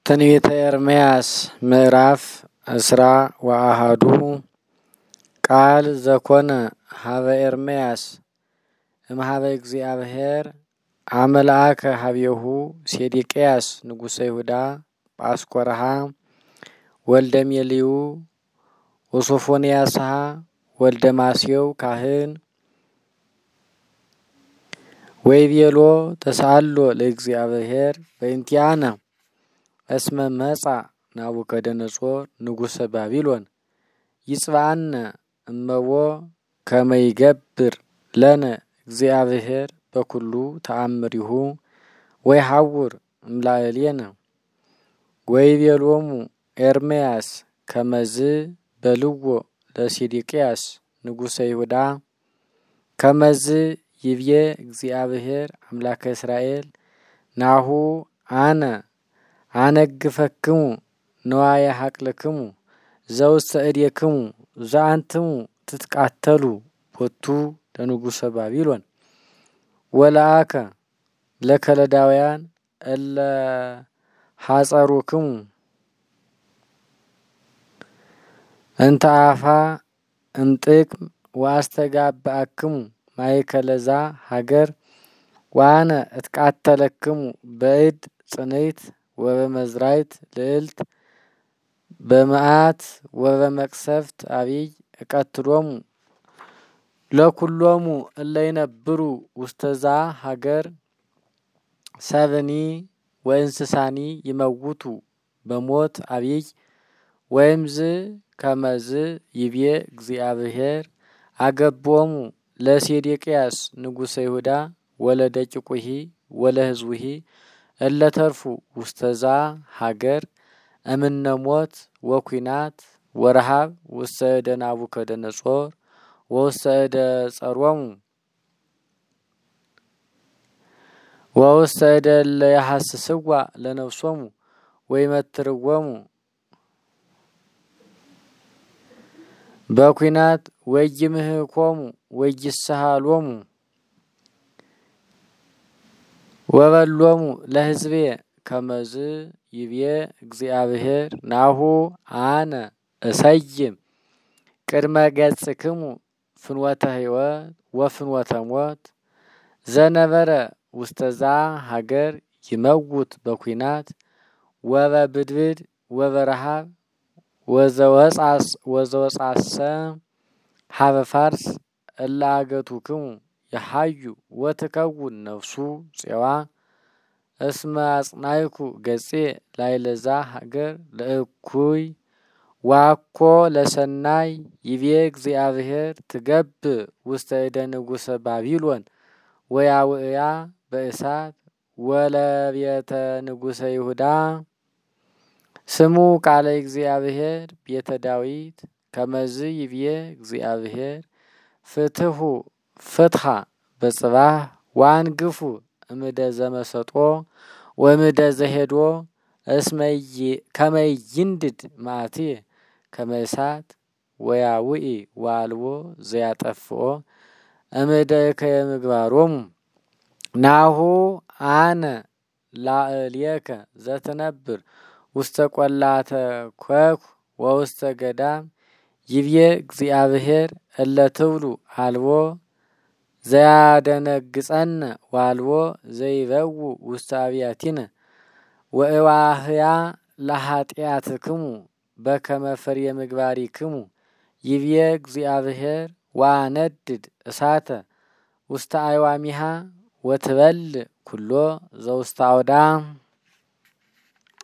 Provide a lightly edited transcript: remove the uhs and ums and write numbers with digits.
ትንቢተ ኤርምያስ ምዕራፍ እስራ ወአሐዱ ቃል ዘኮነ ሀበ ኤርምያስ እምኀበ እግዚአብሔር አመልአከ ሀቤሁ ሴዴቅያስ ንጉሠ ይሁዳ በአስኮረሃ ወልደ ሜልዩ ወሶፎንያስሃ ወልደ ማስየው ካህን ወይቤሎ ተሳሎ ለእግዚአብሔር በእንቲአነ እስመ መጻ ናቡከደነጾር ንጉሠ ባቢሎን ይጽባአነ እመቦ ከመ ይገብር ለነ እግዚአብሔር በኩሉ ተአምሪሁ ወይሐውር እምላዕሌነ። ወይቤሎሙ ኤርምያስ ከመዝ በልዎ ለሴዴቅያስ ንጉሠ ይሁዳ ከመዝ ይብዬ እግዚአብሔር አምላከ እስራኤል ናሁ አነ አነግፈክሙ ንዋየ ሐቅልክሙ ዘውስተ እዴክሙ ዘአንትሙ ትትቃተሉ ቦቱ ለንጉሠ ባቢሎን ወለአከ ለከለዳውያን እለ ሐጸሩክሙ እንተ አፋ እምጥቅም ወአስተጋብአክሙ ማእከለዛ ሀገር ዋነ እትቃተለክሙ በእድ ጽንዕት ወበመዝራይት ልዕልት በመዓት ወበመቅሰፍት አቢይ እቀትሎሙ ለኩሎሙ እለ ይነብሩ ውስተዛ ሀገር ሰብኒ ወእንስሳኒ ይመውቱ በሞት አቢይ ወይምዝ ከመዝ ይቤ እግዚአብሔር አገብኦሙ ለሴዴቅያስ ንጉሠ ይሁዳ ወለደቂቁሂ ወለሕዝቡሂ እለ ተርፉ ውስተዛ ሀገር እምነ ሞት ወኩናት ወረሃብ ውስተ እደ ናቡከደነጾር ወውስተ እደ ጸሮሙ ወውስተ እደ እለ ያሐስስዋ ለነፍሶሙ ወይመትርዎሙ በኩናት ወይምህኮሙ ወይስሃሎሙ ወበሎሙ ለሕዝቤ ከመዝ ይብዬ እግዚአብሔር ናሁ አነ እሰይም ቅድመ ገጽክሙ ፍኖተ ሕይወት ወፍኖተ ሞት ዘነበረ ውስተዛ ሀገር ይመውት በኩናት ወበብድብድ ወበረሃብ ወዘወጻሰ ሀበ ፋርስ እለ አገቱክሙ የሐዩ ወትከውን ነፍሱ ፄዋ እስመ አጽናይኩ ገጼ ላይለዛ ሀገር ለእኩይ ዋኮ ለሰናይ ይቤ እግዚአብሔር ትገብ ውስተ እደ ንጉሠ ባቢሎን ወያውእያ በእሳት ወለቤተ ንጉሠ ይሁዳ ስሙ ቃለ እግዚአብሔር ቤተ ዳዊት ከመዝ ይብዬ እግዚአብሔር ፍትሑ ፍትሐ በጽባህ ዋንግፉ እምደ ዘመሰጦ ወምደ ዘሄዶ እስመይ ከመይ ይንድድ ማእቲ ከመ እሳት ወያውኢ ዋልቦ ዘያጠፍኦ እምደ ከየምግባሮሙ ናሁ አነ ላዕሌከ ዘትነብር ውስተ ቈላተ ኮኩ ወውስተ ገዳም ይብዬ እግዚአብሔር እለ ትብሉ አልቦ ዘያደነግጸነ ዋልቦ ዘይበው ውስተ አብያቲነ ወእዋህያ ለኃጢአትክሙ በከመ ፍሬ ምግባሪክሙ ይብዬ እግዚአብሔር ዋነድድ እሳተ ውስተ አዕዋሚሃ ወትበል ኩሎ ዘውስተ አውዳ